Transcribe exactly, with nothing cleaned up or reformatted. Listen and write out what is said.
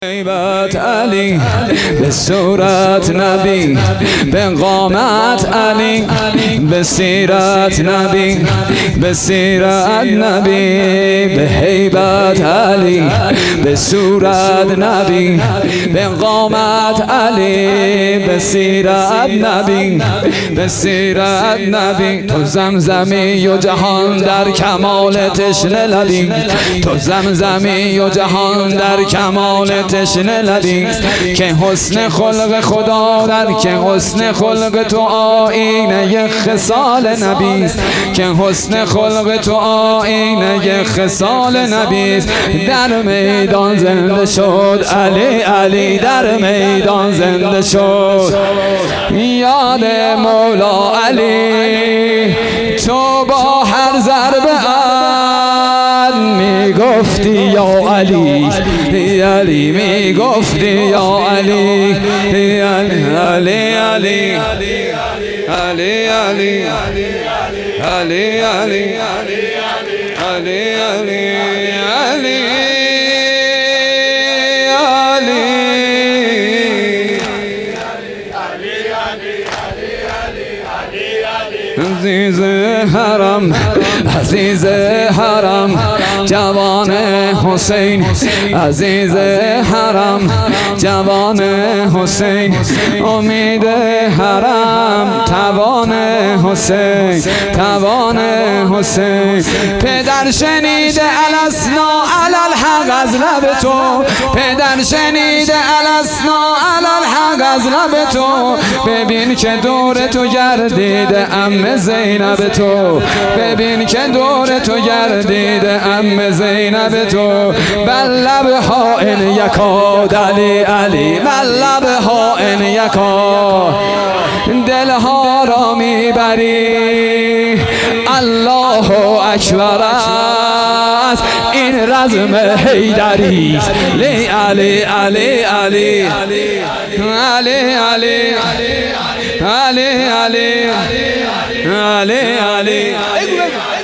هیبت علی به صورت نبی، به قامت علی به سیرت نبی، به سیرت نبی، به هیبت علی به صورت نبی، به قامت علی به سیرت نبی، به سیرت نبی. تو زمزمی و جهان در کمال تشنه لبی، تو زمزمی و جهان در کمال تشنه لبی، که حسن خلق خدا در که حسن خلق تو آینه خصال نبیست، که حسن خلق تو آینه خصال نبیست. در میدان زنده شد علی، علی در میدان زنده شد. یاد مولا علی تو با هر ضربه می گفتی یا علی، علی می گفتی یا علی، علی علی علی علی علی علی علی علی عزیز حرم، عزیز حرم جوان حسین، عزیز حرم جوان حسین، امید حرم توان حسین، توان حسین. پدر شنیده الاسنا الالحق از لب تو، پدر شنیده الاسنا الالحق از لب تو. ببین که دور تو گردیده ام زینب تو، ببین که دور تو گردیده ام زینب تو. بر لبها ان یکاد علی، علی بر لبها ان یکاد دلها را میبری. الله اکبر است این رزم حیدری، لی علی علی علی علی علی علی علی علی علی علی